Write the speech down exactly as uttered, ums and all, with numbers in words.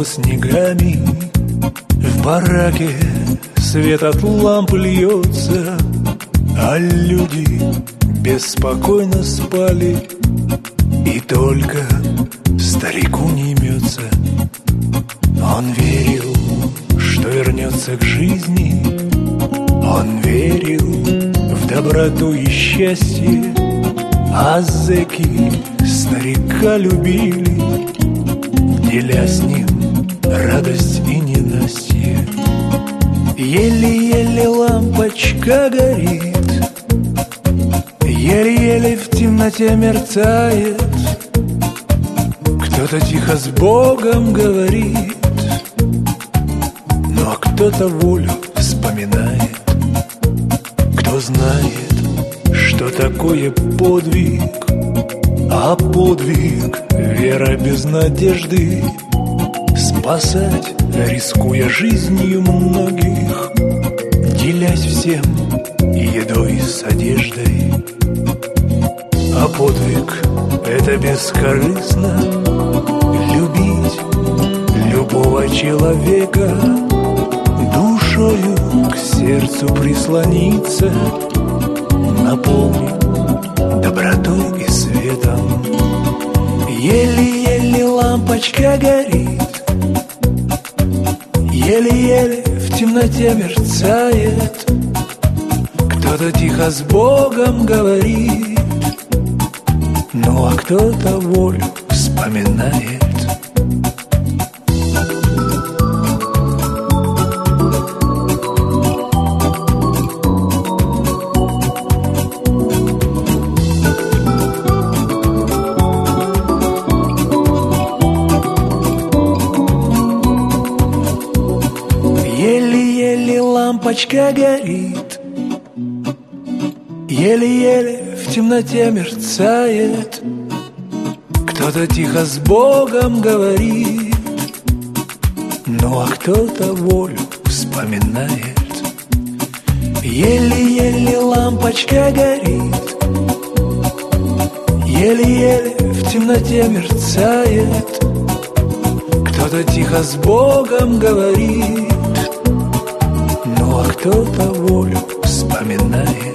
занесло снегами. В бараке свет от ламп льется, а люди беспокойно спали. И только старику не имется. Он верил, что вернется к жизни. Он верил в доброту и счастье. А зэки старика любили, деля с ним радость и ненастье. Еле-еле лампочка горит, еле-еле в темноте мерцает. Кто-то тихо с Богом говорит, ну а кто-то волю вспоминает. Кто знает, что такое подвиг, а подвиг — вера без надежды. Спасать, рискуя жизнью многих, делясь всем едой с одеждой. А подвиг — это бескорыстно любить любого человека, душою к сердцу прислониться, наполнить добротой и светом. Еле-еле лампочка горит, еле-еле в темноте мерцает. Кто-то тихо с Богом говорит, ну а кто-то волю вспоминает. Еле-еле лампочка горит, еле-еле в темноте мерцает. Кто-то тихо с Богом говорит, ну а кто-то волю вспоминает. Еле-еле лампочка горит, еле-еле в темноте мерцает. Кто-то тихо с Богом говорит, ну а кто-то волю вспоминает.